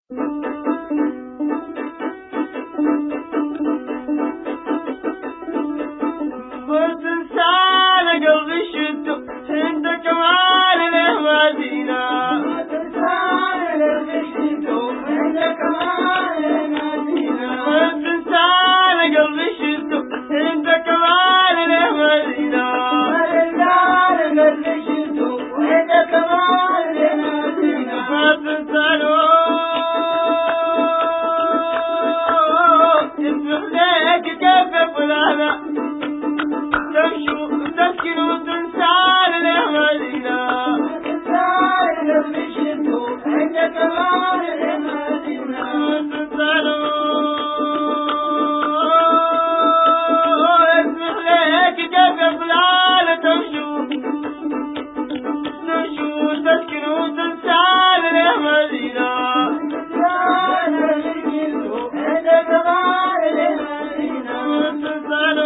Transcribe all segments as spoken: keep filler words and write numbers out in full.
قلت انسان قلبي شدو انت كمان له مدينة قلت انسان قلبي شدو انت كمان له مدينة قلت انسان قلبي شدو انت كمان له مدينة قلت انسان قلبي شدو انت كمان له مدينة قلت انسان يصبح لك كيف فلانة تسكن وتنسان له مدينة تنسان قلبي شدو انت كمان له مدينة تنسان يسمح لك كيف فلانة تمشو تمشو تسكن وتنسان له مدينة تنسان قلبي شدو انت كمان له مدينة تنسان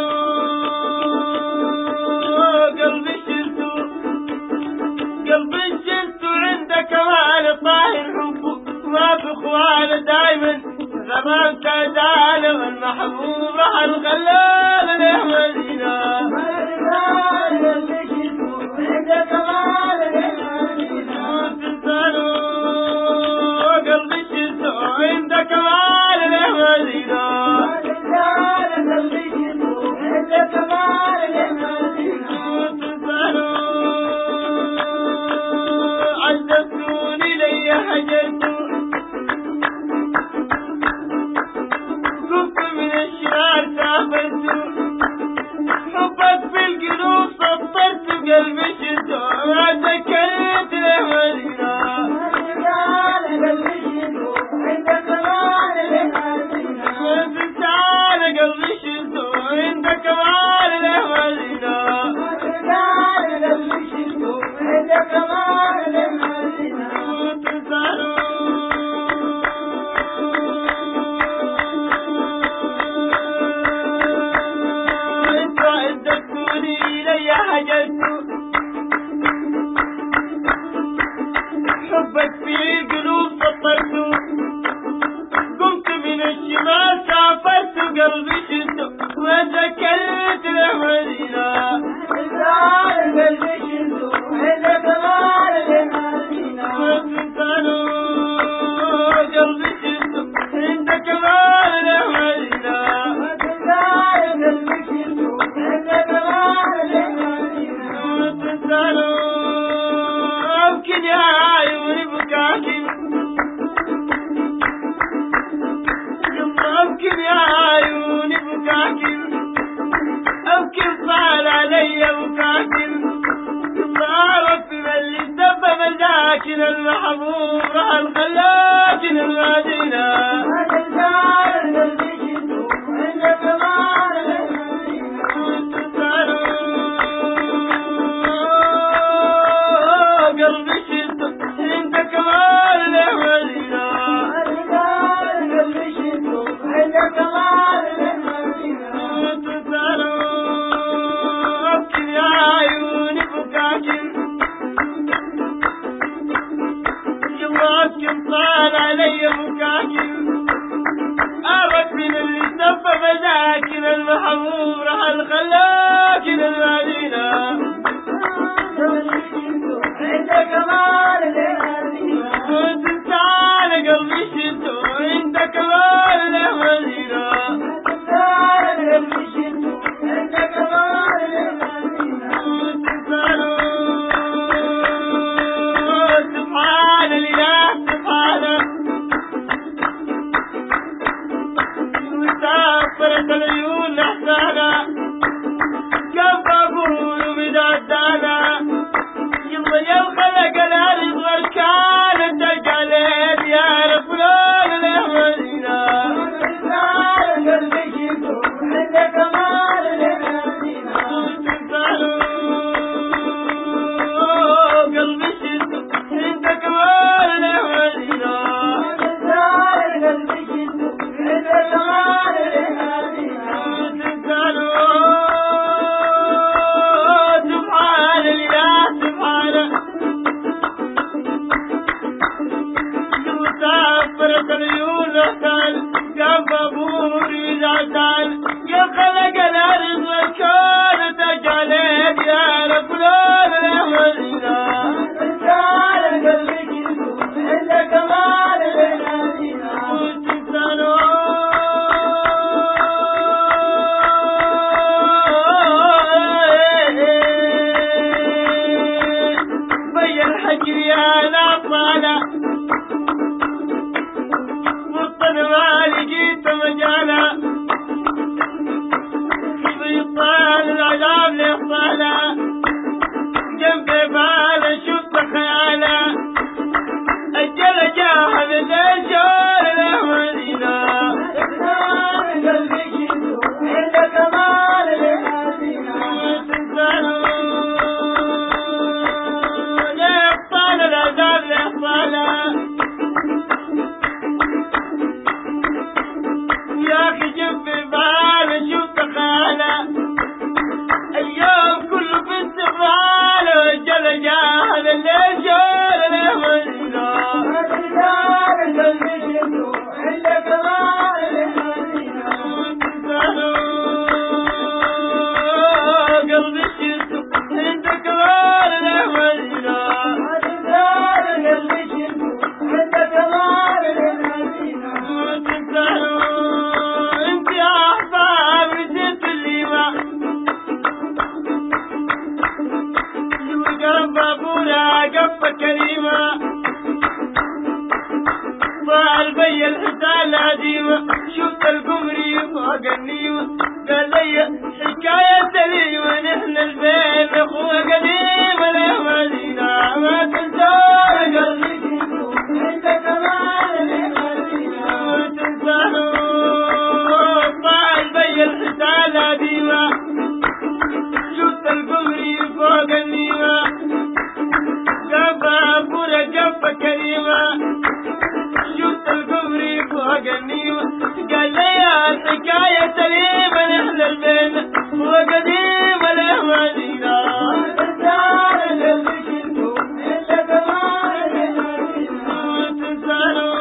قلبي شلتو قلبي شلتو عندك كمان طاهر حبه ما في اخوانه دايما زمان كداله والمحبوب راح الخلال له مدينة قلبي شلتو عندك كمان له مدينة تنسانو قلبي شلتو عندك كمان له مدينة قلبي شلتو عندك كمان له مدينة عززتوني لي هجرتوا قمت من الشرار سافرتوا حبك في القلوب سطرت قلبي شدوا ما سكنت له مدينة قلبي شدوا عندك كمان له مدينة تنسان قلبي شدوا عندك كمان له مدينة قلبي شدوا عندك كمان له مدينة تنسانو انتوا عززتوني لي هجرتوا حبك في القلوب سطرتوا قمت من الشمال سافرت قلبي شدوا وذكرت له مدينة قلبي شدوا عندك كمان له مدينة تنسانو قلبي شدوا عندك كمان له مدينة قلبي شدوا عندك كمان له مدينة تنسانو أبكي يا عيوني بكاكي أبكي يا عيوني بكاكي أبكي صار علي بكاكي صارت من اللي سبب الداكن المحبوب راح الخلاكن المدينة قلبي شدو عندك كمان له مدينة تنسانو قلبي شدو عندك كمان له مدينة قلبي شدو عندك كمان له مدينة تنسانو أبكي يا عيوني بكاكن جوابكن طال علي بكاكن أرك من اللي سبب ذاكن المحبوب راح الخلاكن المدينة عندك كمان له مدينة تنسان قلبي شدو عندك كمان له مدينة تنسان قلبي شدو عندك كمان له مدينة تنسانو سبحان الإله سبحانه وسافرت العيون أحسانا كم أقول العيون احتال قف ابوري زعتال يا خلق الارض والكون تجعلك يا رب لون الامرنا رجال قلبك عند كمال العنادينا وتنسانو بي الحجر يا ناطالة وطن ما لقيت مجالة في بيطان العذاب لإحصالة جنبي بالا شفت خيالة أجل جاهد الأشهر الأمانينا إقنان قلبك عند كمال الإحسانينا وتنسانو لإحصال العذاب لإحصالة يا أخي جنبي بالا شفت خيالة اليوم كله في استقبال وجل جاهد الأشهر الأمانينا رجال قلبك عند كمال الإحسانينا وتنسانو قلبي شلته عند كمال الأمانينا رجال قلبك عند كمال الإحسانينا وتنسانو انت يا أحباب نسيت الليمة وقرب بابونا قفة كريمة ضاع البي الحسان هديمة شفت القمري فوق النيمة قال لي حكاية سليمة نحن البين اخوة قديمة الأمانينا ما تنسون قلبك عند كمال الإحسانينا وتنسانو ضاع البي الحسان هديمة شفت القمري فوق النيمة قفة أبونا قفة كريمة شفت القمري فوق النيمة قال لي الحكاية سليمة نحن البين وقديمة الأمانينا رجال قلبك عند كمال الإحسانينا وتنسانو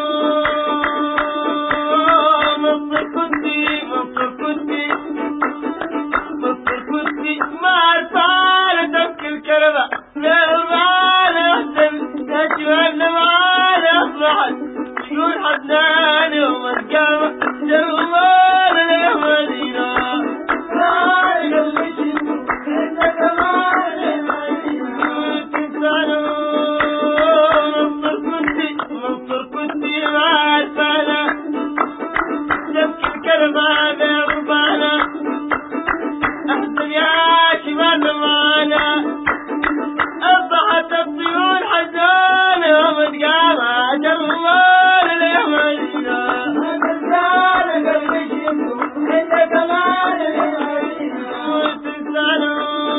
مصر كنتي مصر كنتي مصر كنتي ما عرفانة تبكي الكربة للمال أحسن تجمعنا معانا أصبحت شكون حزنان يوم القيامة جمال الأمانينا رجال قلبك عند كمال الإحسانينا وتنسانو مصر كنتي مصر كنتي ما عرفانة تبكي الكربة بغربانة أحسن يا شباب معانا أصبحت الطيور حزانة يوم القيامة جمال الأمانينا رجال قلبك عند كمال الإحسانينا وتنسانو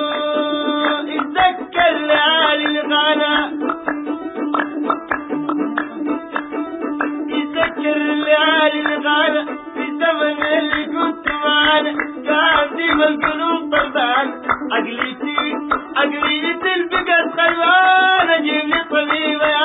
اتذكر ليالي الغلا يذكر الليالي الغالة في الزمن اللي كنت معانا كان ديما القلوب طربان عقليتي عقليتي البقت خيبانة جيب لي طبيبة يا